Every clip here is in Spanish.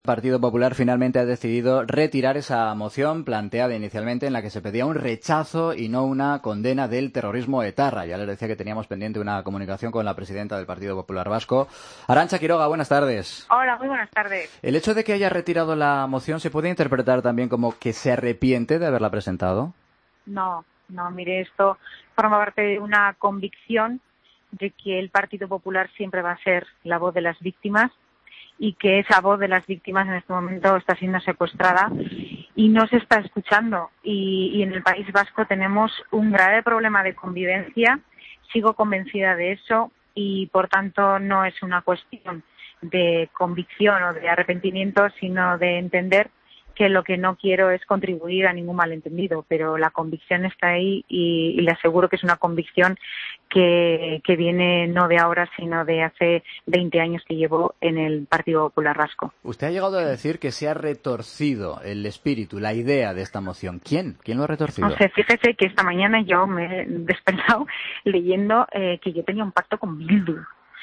El Partido Popular finalmente ha decidido retirar esa moción planteada inicialmente en la que se pedía un rechazo y no una condena del terrorismo etarra. Ya les decía que teníamos pendiente una comunicación con la presidenta del Partido Popular Vasco. Arantxa Quiroga, buenas tardes. Hola, muy buenas tardes. ¿El hecho de que haya retirado la moción se puede interpretar también como que se arrepiente de haberla presentado? No, mire, esto forma parte de una convicción de que el Partido Popular siempre va a ser la voz de las víctimas y que esa voz de las víctimas en este momento está siendo secuestrada y no se está escuchando. Y en el País Vasco tenemos un grave problema de convivencia, sigo convencida de eso y por tanto no es una cuestión de convicción o de arrepentimiento, sino de entender que lo que no quiero es contribuir a ningún malentendido, pero la convicción está ahí y le aseguro que es una convicción que viene no de ahora, sino de hace 20 años que llevo en el Partido Popular Vasco. Usted ha llegado a decir que se ha retorcido el espíritu, la idea de esta moción. ¿Quién? ¿Quién lo ha retorcido? No sé, fíjese que esta mañana yo me he despertado leyendo que yo tenía un pacto con Bildu.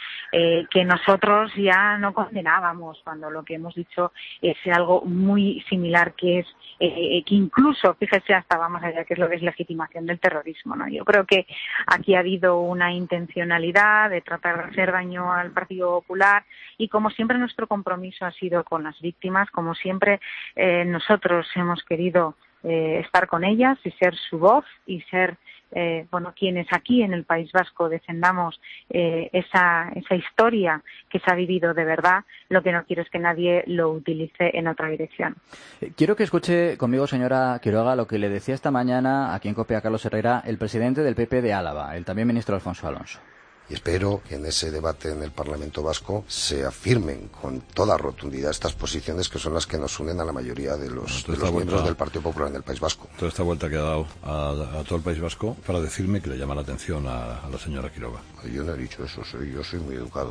Que nosotros ya no condenábamos, cuando lo que hemos dicho es algo muy similar, que es que incluso, fíjese, hasta vamos allá, que es lo que es legitimación del terrorismo, ¿no? Yo creo que aquí ha habido una intencionalidad de tratar de hacer daño al Partido Popular y, como siempre, nuestro compromiso ha sido con las víctimas, como siempre nosotros hemos querido estar con ellas y ser su voz y ser quienes aquí en el País Vasco defendamos esa historia que se ha vivido de verdad. Lo que no quiero es que nadie lo utilice en otra dirección. Quiero que escuche conmigo, señora Quiroga, lo que le decía esta mañana aquí en COPE a Carlos Herrera, el presidente del PP de Álava, el también ministro Alfonso Alonso. Y espero que en ese debate en el Parlamento Vasco se afirmen con toda rotundidad estas posiciones que son las que nos unen a la mayoría de los miembros del Partido Popular en el País Vasco. Toda esta vuelta que ha dado a todo el País Vasco para decirme que le llama la atención a la señora Quiroga. Yo no he dicho eso, yo soy muy educado.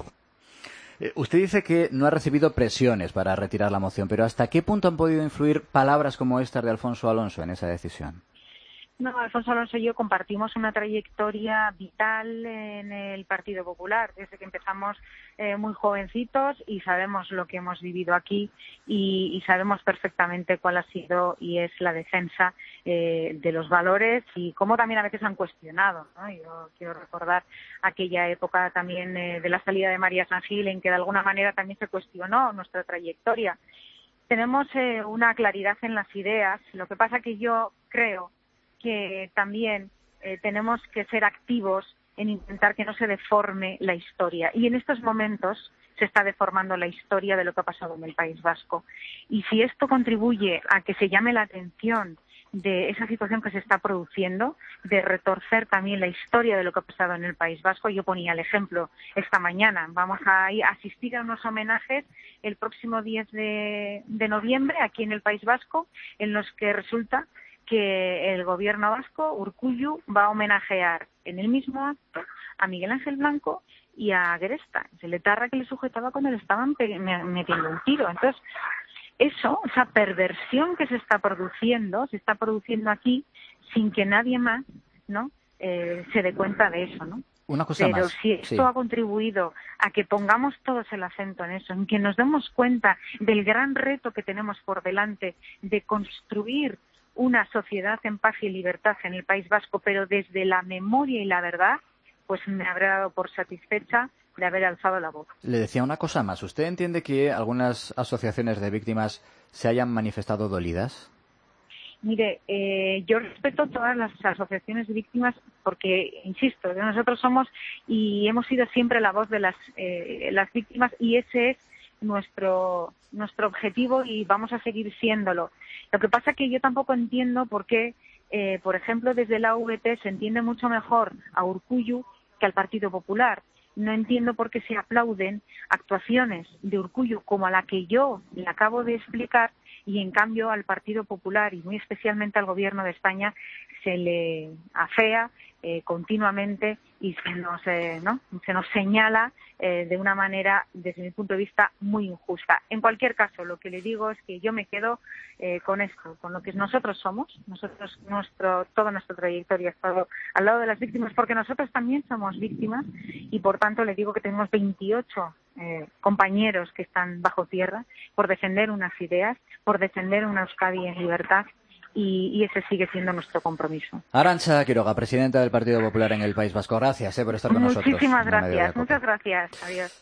Usted dice que no ha recibido presiones para retirar la moción, pero ¿hasta qué punto han podido influir palabras como estas de Alfonso Alonso en esa decisión? No, Alfonso Alonso y yo compartimos una trayectoria vital en el Partido Popular, desde que empezamos muy jovencitos y sabemos lo que hemos vivido aquí y sabemos perfectamente cuál ha sido y es la defensa de los valores y cómo también a veces han cuestionado, ¿no? Yo quiero recordar aquella época también de la salida de María San Gil, en que de alguna manera también se cuestionó nuestra trayectoria. Tenemos una claridad en las ideas, lo que pasa que yo creo que también tenemos que ser activos en intentar que no se deforme la historia. Y en estos momentos se está deformando la historia de lo que ha pasado en el País Vasco. Y si esto contribuye a que se llame la atención de esa situación que se está produciendo, de retorcer también la historia de lo que ha pasado en el País Vasco, yo ponía el ejemplo esta mañana. Vamos a asistir a unos homenajes el próximo 10 de noviembre aquí en el País Vasco, en los que resulta que el gobierno vasco, Urkullu, va a homenajear en el mismo acto a Miguel Ángel Blanco y a Geresta, el etarra que le sujetaba cuando le estaban metiendo un tiro. Entonces, esa perversión que se está produciendo aquí sin que nadie más, ¿no?, se dé cuenta de eso, ¿no? Una cosa Pero más. si esto ha contribuido a que pongamos todos el acento en eso, en que nos demos cuenta del gran reto que tenemos por delante de construir una sociedad en paz y libertad en el País Vasco, pero desde la memoria y la verdad, pues me habré dado por satisfecha de haber alzado la voz. Le decía una cosa más. ¿Usted entiende que algunas asociaciones de víctimas se hayan manifestado dolidas? Mire, yo respeto todas las asociaciones de víctimas porque, insisto, nosotros somos y hemos sido siempre la voz de las víctimas y ese es nuestro objetivo y vamos a seguir siéndolo. Lo que pasa es que yo tampoco entiendo por qué, por ejemplo, desde la AVT se entiende mucho mejor a Urkullu que al Partido Popular. No entiendo por qué se aplauden actuaciones de Urkullu como a la que yo le acabo de explicar y, en cambio, al Partido Popular y muy especialmente al Gobierno de España se le afea continuamente y se nos señala de una manera, desde mi punto de vista, muy injusta. En cualquier caso, lo que le digo es que yo me quedo con esto, con lo que nosotros somos. Toda nuestra trayectoria ha estado al lado de las víctimas, porque nosotros también somos víctimas, y por tanto le digo que tenemos 28 compañeros que están bajo tierra por defender unas ideas, por defender una Euskadi en libertad, y ese sigue siendo nuestro compromiso. Arantxa Quiroga, presidenta del Partido Popular en el País Vasco, gracias por estar con nosotros. Muchísimas gracias, muchas gracias. Adiós.